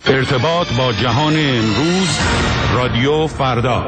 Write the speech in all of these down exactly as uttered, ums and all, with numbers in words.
ارتباط با جهان امروز، رادیو فردا.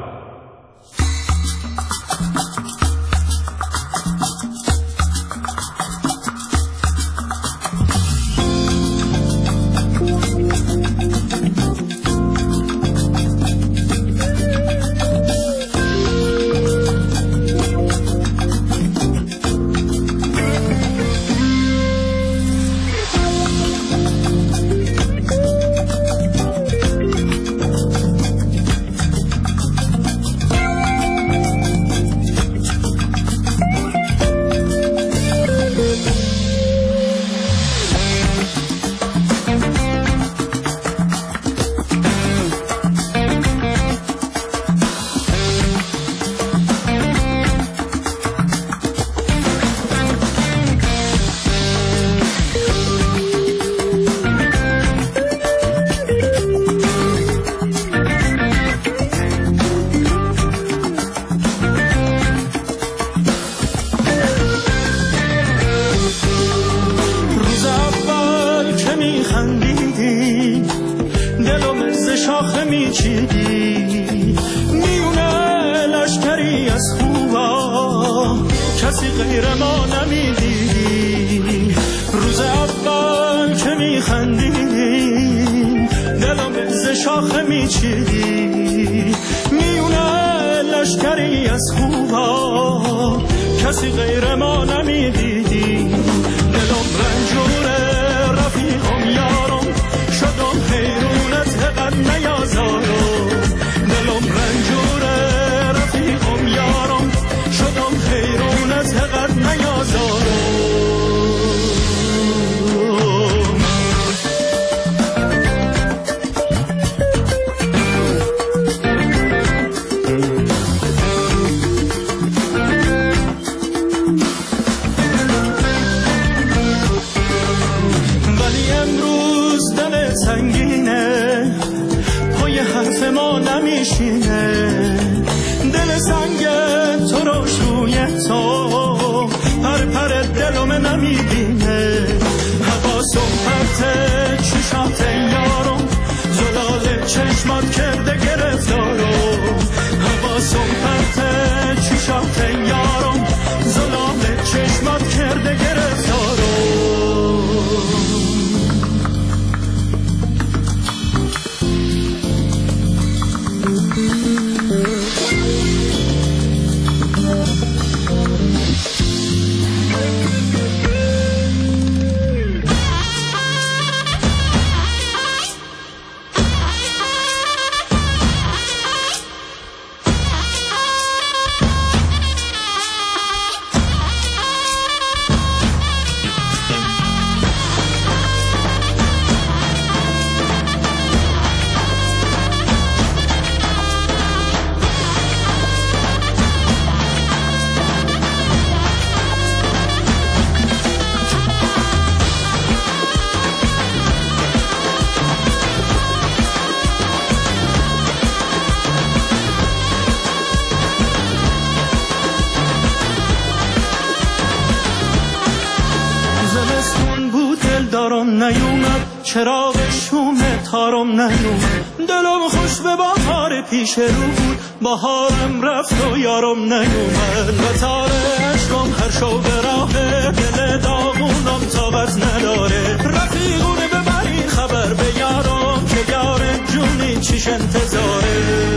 چراغ شوم تارم نیومد، دلم خوش به بهار پیش رو بود، بهارم رفت و یارم نیومد. و تاره عشقم هر شو به راه دل داغونم طاقت نداره. رفیقونه ببرین خبر به یارم که یار جونی چیش انتظاره.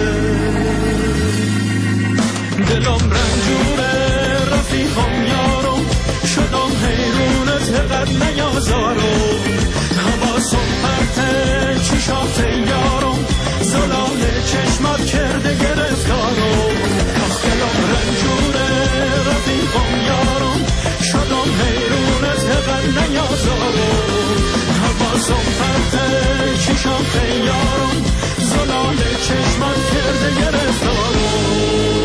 دلم رنجوره رفیقم یارم، شدم حیرونت قد نیازارم. حواسم پرته چشات یارم، زلال چشمات کرده گرفتارم. دلم رنجوره رفیقم یارم، شدم حیرونت قد نیازارم. حواسم پرته چشات یارم، زلال چشمات کرده گرفتارم.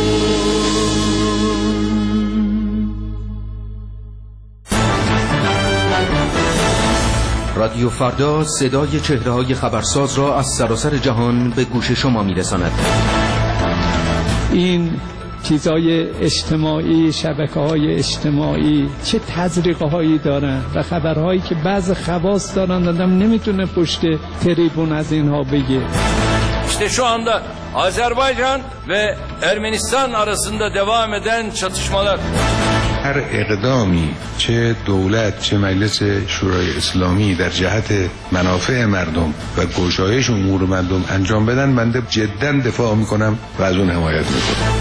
رادیو فردا صدای چهره‌های خبرساز را از سراسر جهان به گوش شما می‌رساند. این چیزای اجتماعی، شبکه‌های اجتماعی چه تزریق‌هایی دارن و خبرهایی که بعض خواص دارن آدم نمیتونه پشت تریبون از اینها بگه. İşte şu anda Azerbaycan ve Ermenistan arasında devam eden çatışmalar. هر اقدامی چه دولت چه مجلس شورای اسلامی در جهت منافع مردم و گشایش امور مردم انجام بدن، بنده جدا دفاع میکنم و از اون حمایت میکنم.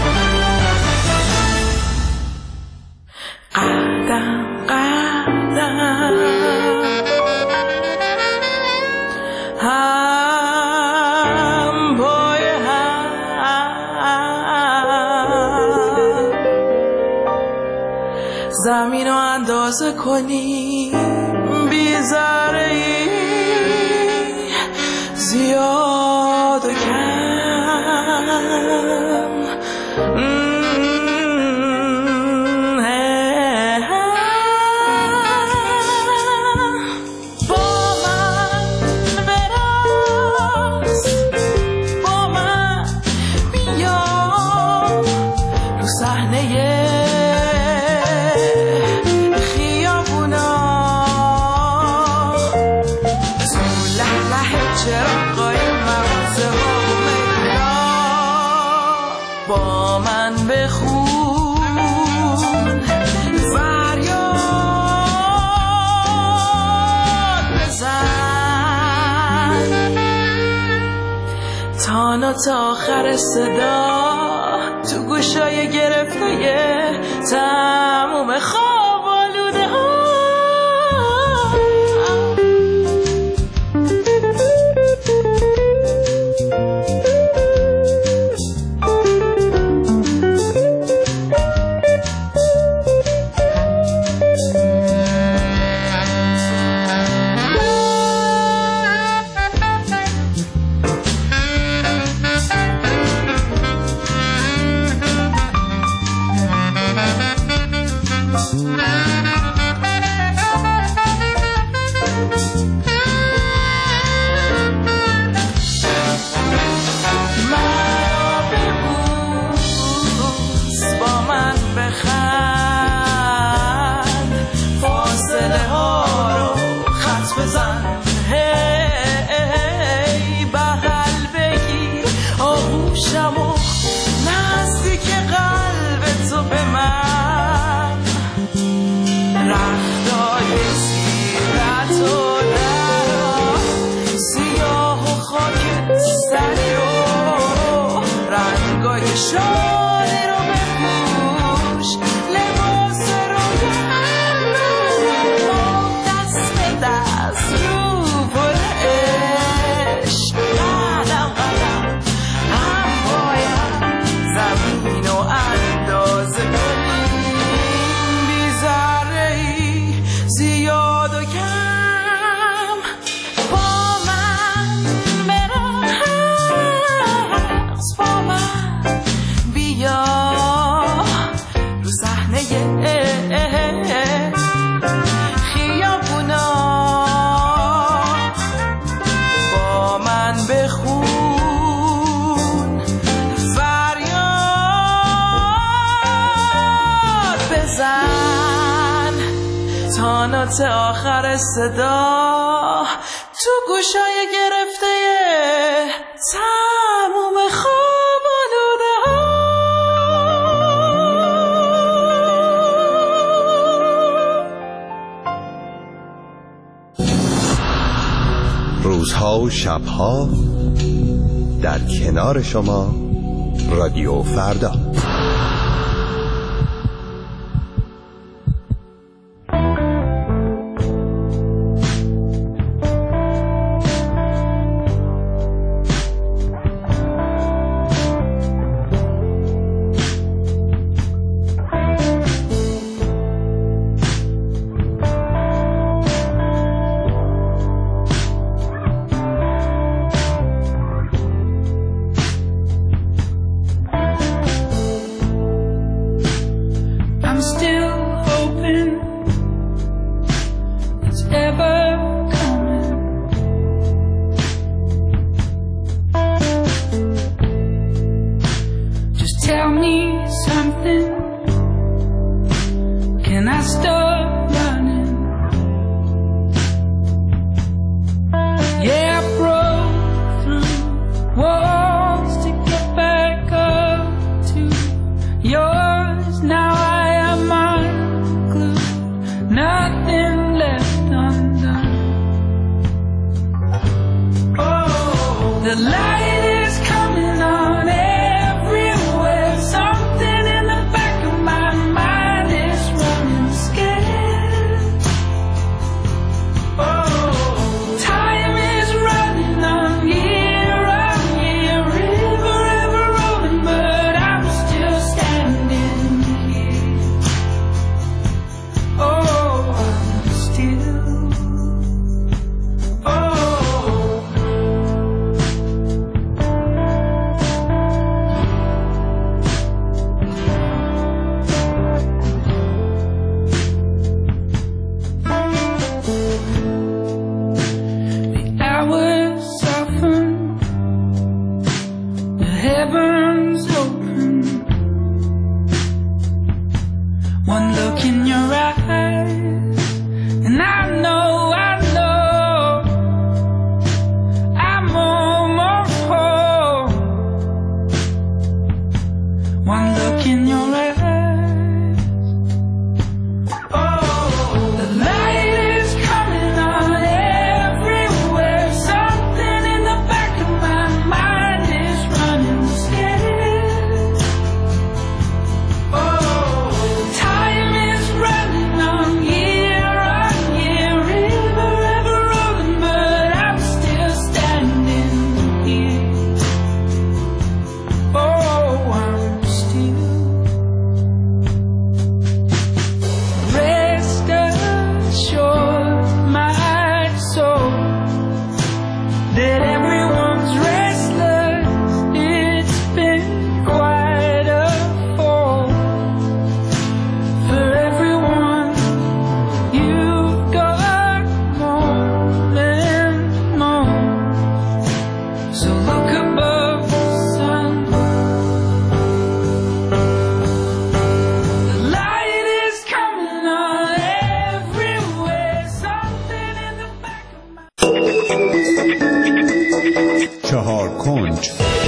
قدم قدم هم پای هم زمین رو اندازه کنی بی ذره ای زیاد و کم تا آخر صدا تو گوشای گرفته تموم خواب آلوده ها. تا آخر صدا تو گوشای گرفته تموم خواب آلوده ها. روزها و شبها در کنار شما رادیو فردا. The light is coming on everywhere. Something in the back of my mind is running scared. Oh, time is running on year on year, river ever rolling, but I'm still standing here. Oh, I'm still. Oh. Heavens open, one look in your eyes, and I know, I know, I'm almost home. One look in your eyes, oh, the light is coming on everywhere. Something in the back of my mind is running scared. Oh, time is running on year on year, river ever rolling, but I'm still standing here. Oh, I'm still. Rest assured, my soul, that everyone's restless. It's been quite a fall for everyone. You've got more than most, so look above the sun. The light is coming on everywhere. Something in the back of my چهار کنج.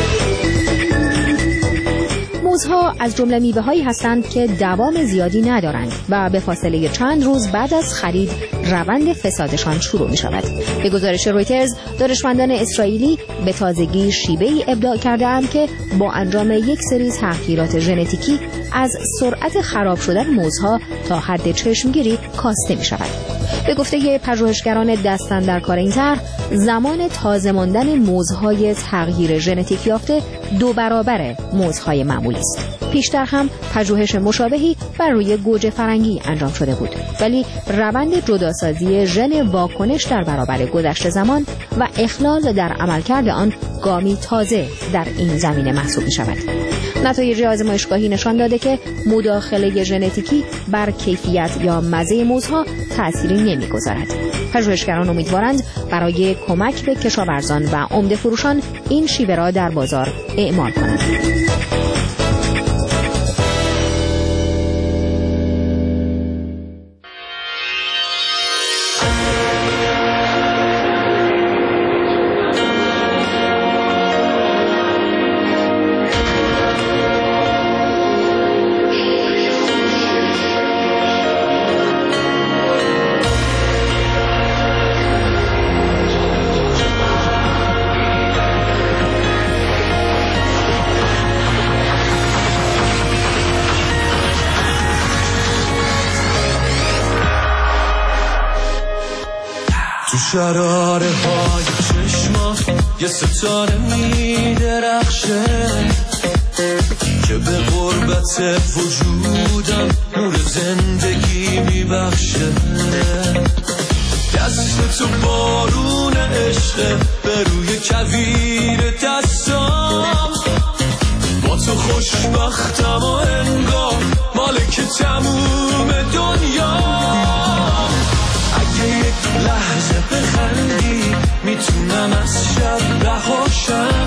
موزها از جمله میوه‌هایی هستند که دوام زیادی ندارند و به فاصله چند روز بعد از خرید روند فسادشان شروع می شود. به گزارش رویترز، دانشمندان اسرائیلی به تازگی شیوه‌ای ابداع کرده‌اند که با انجام یک سری تغییرات ژنتیکی از سرعت خراب شدن موزها تا حد چشمگیری کاسته می شود. به گفته پژوهشگران دستن در کار این طرح، زمان تازه ماندن موزهای تغییر ژنتیک یافته دو برابر موزهای معمولی است. پیشتر هم پژوهش مشابهی بر روی گوجه فرنگی انجام شده بود، ولی روند جداسازی ژن واکنش در برابر گذشت زمان و اخلال در عملکرد آن گامی تازه در این زمینه محسوب می شود. نتایج آزمایشگاهی نشان داده که مداخله ژنتیکی بر کیفیت یا مزه موزها تأثیری نمی‌گذارد. پژوهشگران امیدوارند برای کمک به کشاورزان و عمده فروشان این شیوه را در بازار اعمال کنند. تو شراره های چشمات یه ستاره می درخشه که به غربت وجودم نور زندگی می بخشه. دست تو بارون عشقه به روی کویر دستام، با تو خوشبختم و انگار مالک تموم دنیا. اگه یک لحظه بخندی میتونم از شب رهاشم،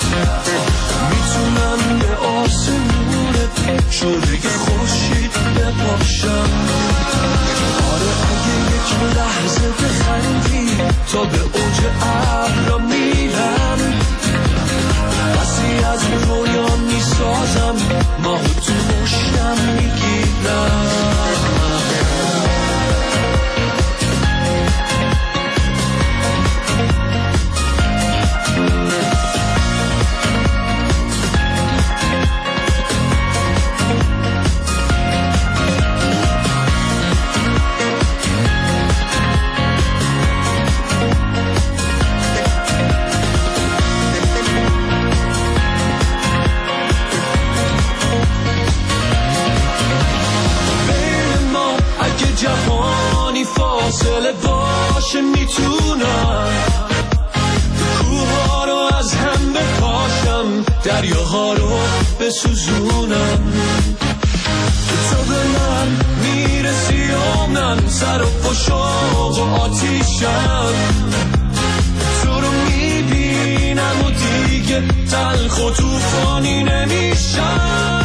میتونم به آسمونت شوره خورشید بپاشم. آره اگه یک لحظه بخندی تا به اوج ابرا میرم، بسی از رویا میسازم ماهو تو مشتم میگیرم. بسوزونم. تو به من میرسی عمرم، سر و پشاق و آتیشم. تو رو میبینم و دیگه تلخ و توفانی نمیشم.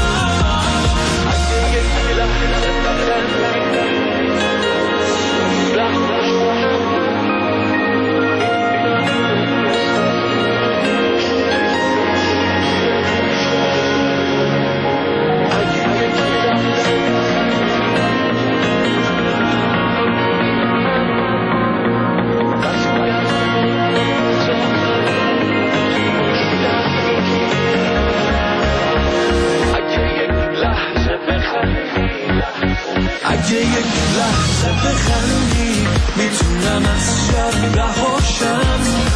اگه یک لحظه بخندی میتونم از شب رهاشم،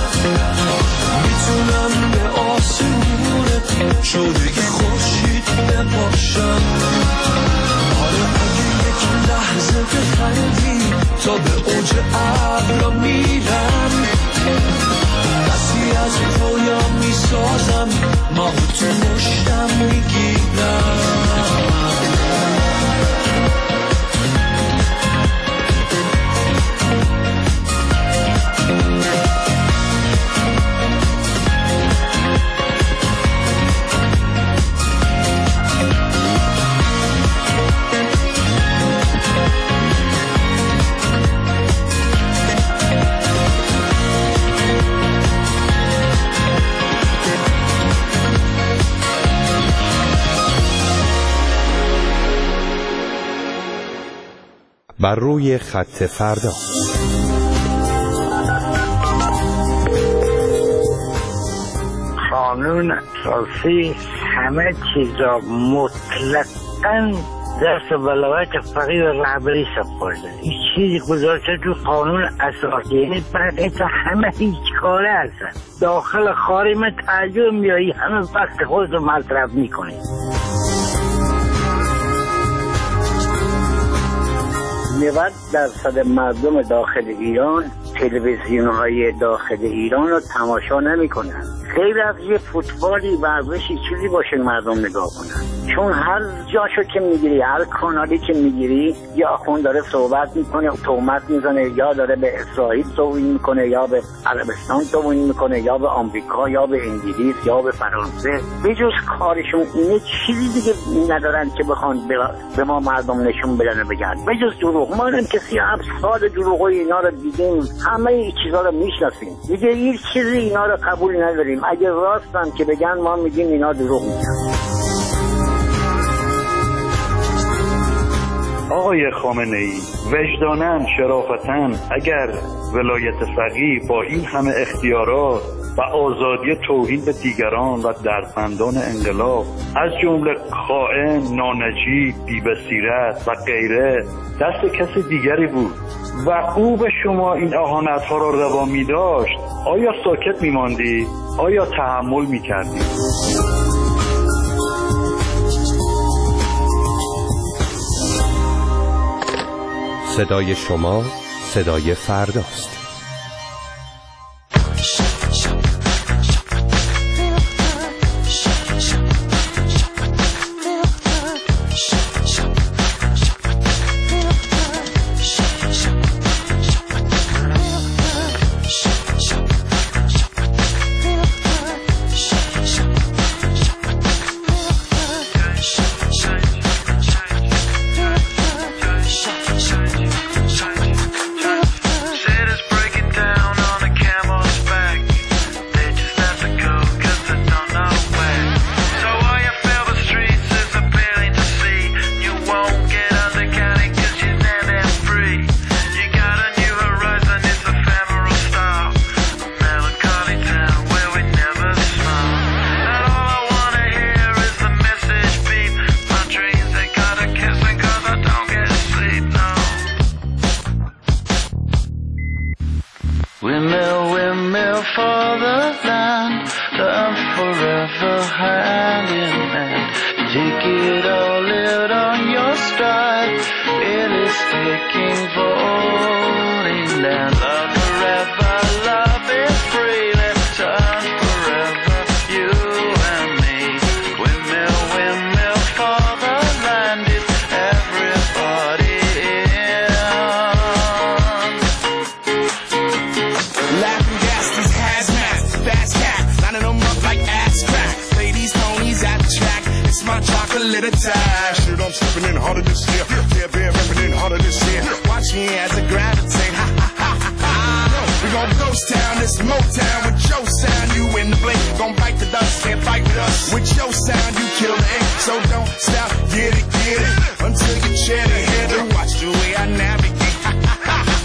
میتونم به آسمونت شده خورشید بپاشم. آره اگه یک لحظه بخندی تا به اوج ابرا میرم، دستی از رویام میسازم، ما تو مشتم میگیرم. بر روی خط فردا. قانون اساسی همه چیزا مطلقاً دست ولایت فقیه و رهبری سپرده. این چیزی گذاشته تو قانون اساسی، یعنی برای تا همه هیچ کاره هستن. داخل خارج من تعجب میایی همه وقت خود رو مصرف میکنی. نود درصد مردم داخل ایران تلویزیون های داخل ایران رو تماشا نمی کنن. خیلی از یه فوتبالی ورزشی چیزی باشه مردم نگاه کنن، چون هر جاشو که میگیری، هر کانالی که میگیری، یا آخوند داره صحبت میکنه، تهمت میزنه، یا داره به اسرائیل توهین میکنه، یا به عربستان توهین میکنه، یا به آمریکا، یا به انگلیس، یا به فرانسه. به جز کارشون اینه چیزی دیگه ندارن که بخوان به ما مردم نشون بدن و بگن. به جز دروغ. ما هم که سی هفت سال دروغای اینا رو دیدیم، همه این چیزا رو میشناسیم. دیگه هیچ چیزی اینا رو قبول نداریم. اگه راستن که بگن ما میگیم اینا دروغ میگن. آقای خامنه ای، وجداناً، شرافتاً، اگر ولایت فقیه با این همه اختیارات و آزادی توهین به دیگران و دردمندان انقلاب از جمله خائن، نانجیب، بی‌بصیرت و غیره دست کسی دیگری بود و او به شما این اهانت‌ها را روا می‌داشت، آیا ساکت می‌ماندی؟ آیا تحمل می‌کردی؟ صدای شما صدای فرداست. Turn forever, you and me. Windmill, windmill. one at a time. Shit, I'm stepping in harder this year. Yeah, been repping in harder this year. Watch me as I gravitate. Ha ha ha ha ha. We gon' ghost town, this Motown with your sound. You in the blink, gon' bite the dust, can't fight with us. With your sound, you kill the ink. So don't stop, get it, get it until you chat and hit it. Watch the way I navigate. Ha ha ha ha.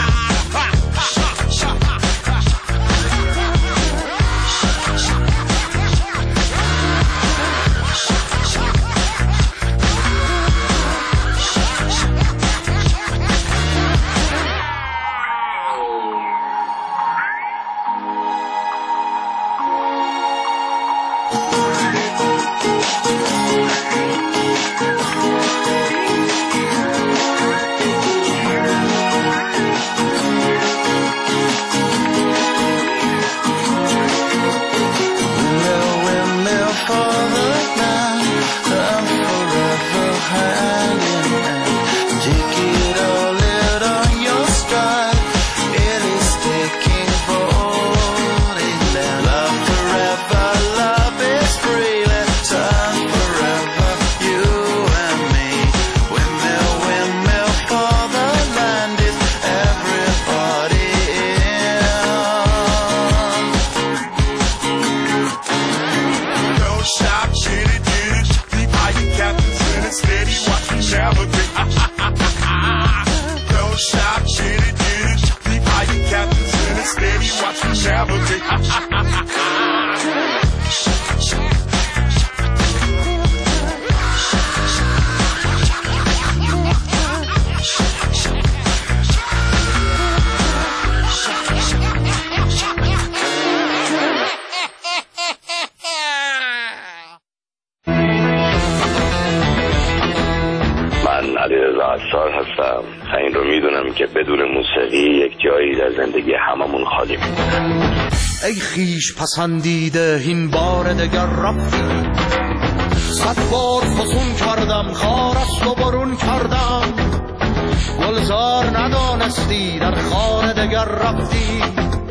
این رو میدونم که بدون موسیقی یک جایی در زندگی هممون خالی میمونه. ای خیش پسندیده این بار دگر رفتی، صد بار فسون کردم خارست و برون کردم، گلزار ندانستی در خانه دگر رفتی،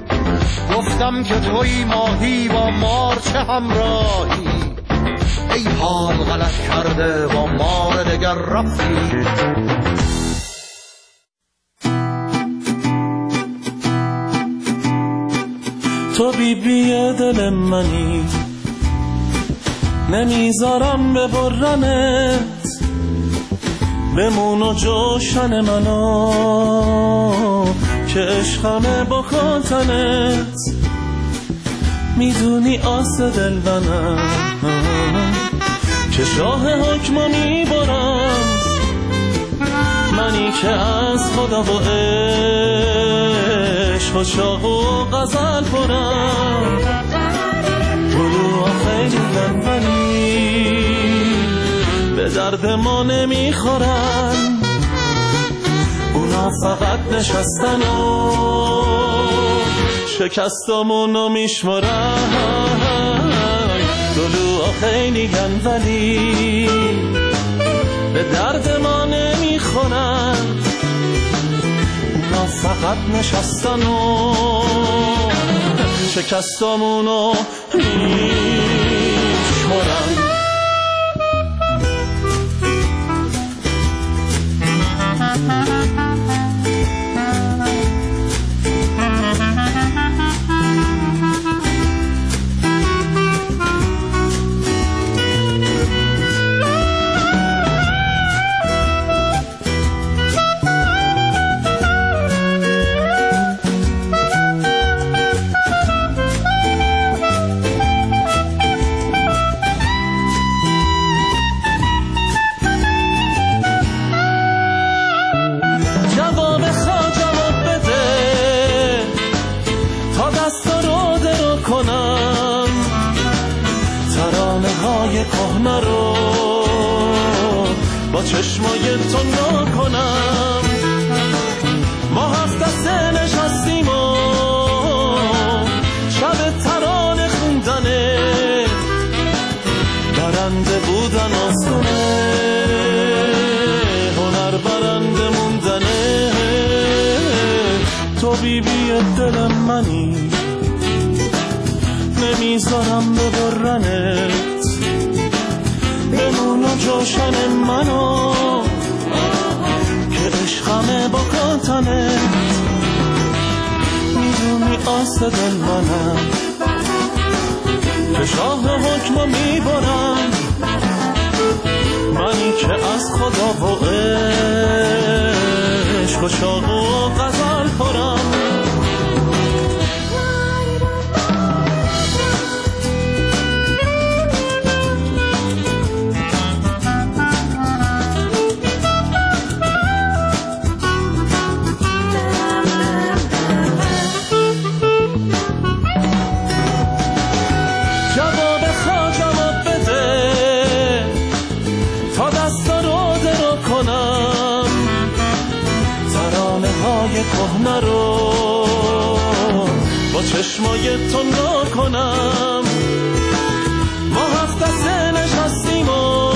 گفتم که توی ماهی با مار چه همراهی، ای حال غلط کرده با مار دگر رفتی. تو بی بی دل منی، نمیذارم ببرنت، بمون و جوشن منو که عشقمه با خاطنت، میدونی آس دل منم که شاه حکمو میبرم، منی که از خدا و عشق و شاق و غزل پرم، طلوع خیلی لنفنی به درد ما نمیخورن، اونا فقط نشستن و شکستامونو میشمرن، طلوع خیلی ولی به درد ما نمیخورن، اونا فقط نشستن و شکستامونو میشمرن. کهنه رو با چشمای تو نکنم، ما هفت دسته نشستیم و شب ترانه خوندنه، برنده بودن آسونه، هنر برنده موندنه، تو بی بی دل منی، نمیذارم ببرنت، بمون و منو جوشن منو که عشقمه با کاتنه میدونی آسه دل منم که شاه حکمو میبرم منی که از خدا و عشق و شاق و غزل پرم کهنه رو با چشمای تو نکنم ما هفت دسته نشستیم و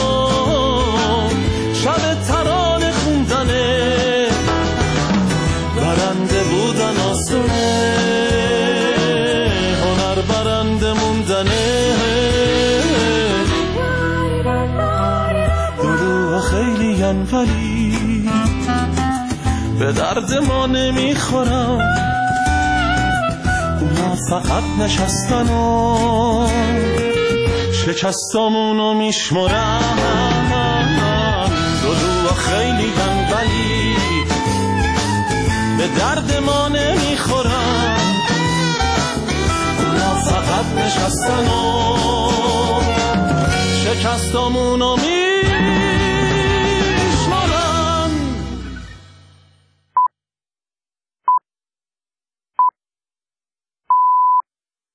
شب ترانه خوندنه برنده بودن آسونه هنر برنده موندنه دروغ خیلی ولی به درد ما نمیخورم اونا فقط نشستن و شکستامونو میشمرم دروغ خیلی ولی به درد ما نمیخورم اونا فقط نشستن و شکستامونو میشمرم